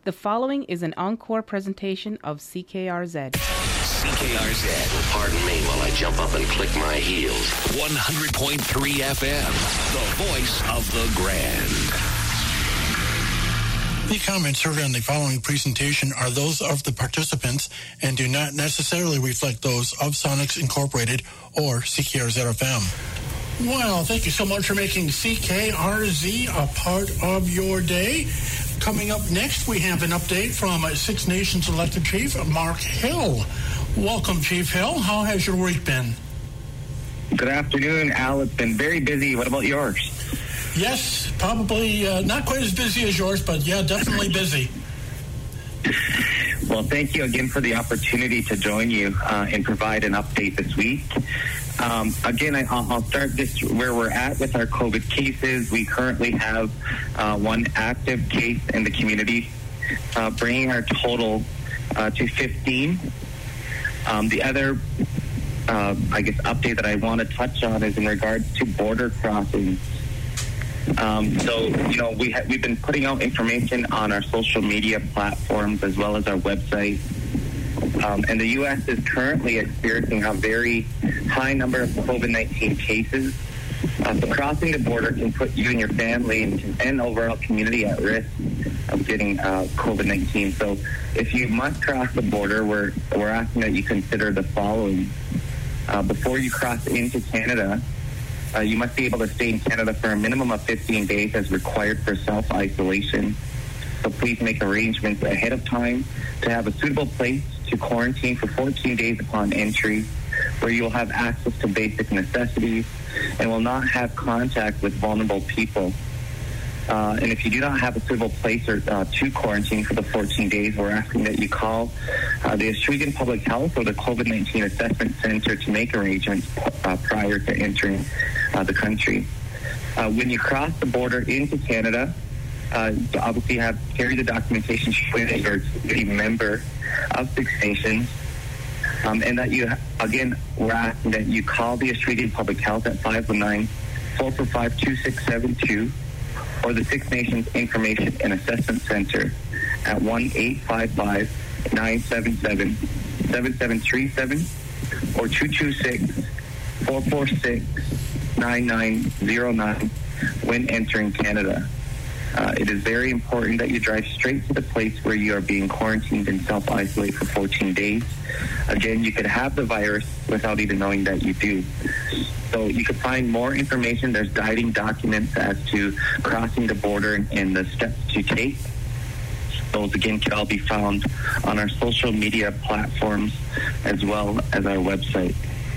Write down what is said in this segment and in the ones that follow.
The following is an encore presentation of CKRZ. CKRZ. Pardon me while I jump up and click my heels. 100.3 FM, the voice of the Grand. The comments heard on the following presentation are those of the participants and do not necessarily reflect those of Sonics Incorporated or CKRZ-FM. Well, thank you so much for making CKRZ a part of your day. Coming up next, we have an update from Six Nations elected chief Mark Hill. Welcome, Chief Hill. How has your week been? Good afternoon, Al. It's been very busy. What about yours? Yes, probably not quite as busy as yours, but yeah, definitely busy. Well, thank you again for the opportunity to join you and provide an update this week. Again, I'll start this where we're at with our COVID cases. We currently have one active case in the community, bringing our total to 15. The other, update that I want to touch on is in regards to border crossings. We've been putting out information on our social media platforms as well as our website. And the U.S. is currently experiencing a very high number of COVID-19 cases. So crossing the border can put you and your family and overall community at risk of getting COVID-19. So if you must cross the border, we're asking that you consider the following. Before you cross into Canada, you must be able to stay in Canada for a minimum of 15 days as required for self-isolation. So please make arrangements ahead of time to have a suitable place to quarantine for 14 days upon entry, where you will have access to basic necessities and will not have contact with vulnerable people. And if you do not have a suitable place to quarantine for the 14 days, we're asking that you call the Oswego Public Health or the COVID-19 Assessment Center to make arrangements prior to entering the country. When you cross the border into Canada, you obviously carry the documentation showing that you're a member of Six Nations, and that we're asking that you call the Oswego Public Health at 519-445-2672 or the Six Nations Information and Assessment Center at 1-855-977-7737 or 226-446-9909 when entering Canada. It is very important that you drive straight to the place where you are being quarantined and self-isolate for 14 days. Again, you could have the virus without even knowing that you do. So you can find more information. There's guiding documents as to crossing the border and the steps to take. Those, again, can all be found on our social media platforms as well as our website.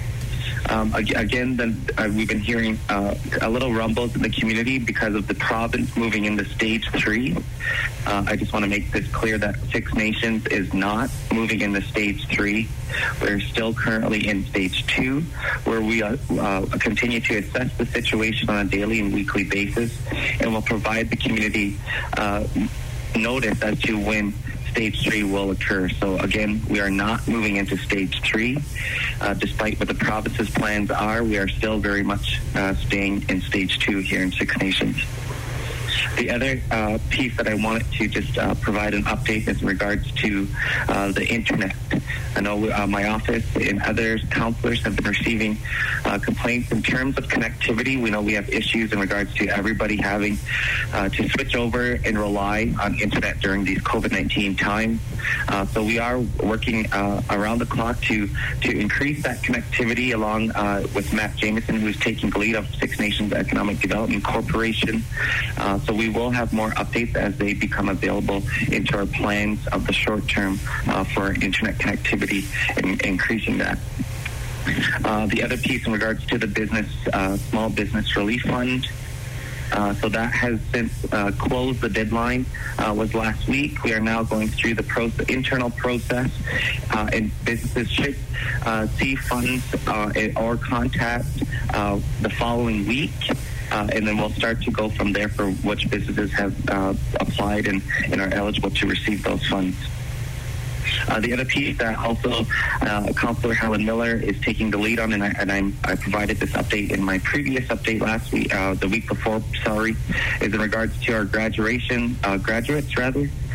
We've been hearing a little rumbles in the community because of the province moving into stage 3. I just want to make this clear that Six Nations is not moving into stage 3. We're still currently in stage 2, where we continue to assess the situation on a daily and weekly basis, and will provide the community notice as to when stage 3 will occur. So again, we are not moving into stage 3. Despite what the province's plans are, we are still very much staying in stage 2 here in Six Nations. The other piece that I wanted to just provide an update is in regards to the internet. I know my office and other counselors have been receiving complaints in terms of connectivity. We know we have issues in regards to everybody having to switch over and rely on internet during these COVID-19 times. So we are working around the clock to increase that connectivity along with Matt Jameson, who's taking the lead of Six Nations Economic Development Corporation. So we will have more updates as they become available into our plans of the short term for internet connectivity and increasing that. The other piece in regards to the Small Business Relief Fund, so that has since closed. The deadline was last week. We are now going through the internal process, and businesses should see funds or contact the following week. And then we'll start to go from there for which businesses have applied and are eligible to receive those funds. The other piece that also Councillor Helen Miller is taking the lead on, and I provided this update in my previous update last week, the week before, is in regards to our graduates.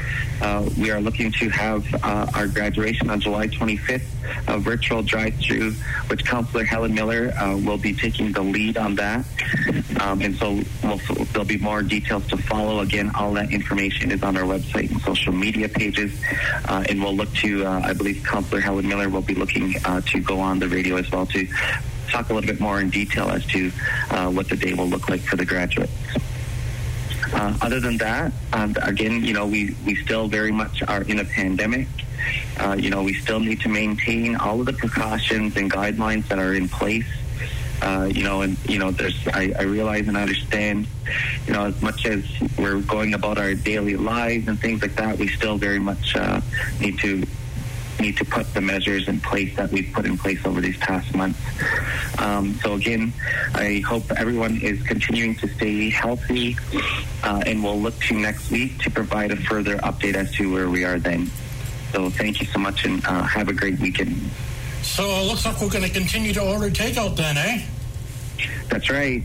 We are looking to have our graduation on July 25th, a virtual drive-through, which Councillor Helen Miller will be taking the lead on that. And so there'll be more details to follow. Again, all that information is on our website and social media pages. And we'll look to, I believe Councillor Helen Miller will be looking to go on the radio as well to talk a little bit more in detail as to what the day will look like for the graduates. Other than that, again, we still very much are in a pandemic. We still need to maintain all of the precautions and guidelines that are in place. I realize and understand, as much as we're going about our daily lives and things like that, we still very much need to put the measures in place that we've put in place over these past months. So again, I hope everyone is continuing to stay healthy, and we'll look to next week to provide a further update as to where we are then. So thank you so much, and have a great weekend. So it looks like we're going to continue to order takeout then, eh? That's right.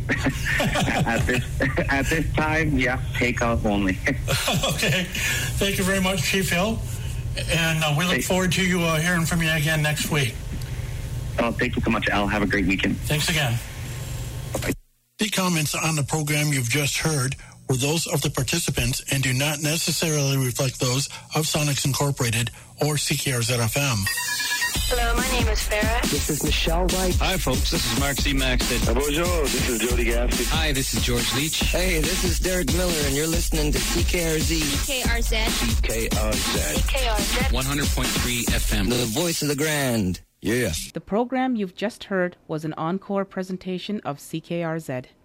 at this time, yeah, takeout only. Okay. Thank you very much, Chief Hill. And we look forward to you hearing from you again next week. Oh, thank you so much, Al. Have a great weekend. Thanks again. Bye-bye. The comments on the program you've just heard were those of the participants and do not necessarily reflect those of Sonics Incorporated or CKRZ-FM. Hello, my name is Farah. This is Michelle White. Hi, folks. This is Mark C. Maxted. Bonjour. This is Jody Gaffney. Hi, this is George Leach. Hey, this is Derek Miller, and you're listening to CKRZ. CKRZ. CKRZ. CKRZ. 100.3 FM. The voice of the grand. Yeah. The program you've just heard was an encore presentation of CKRZ.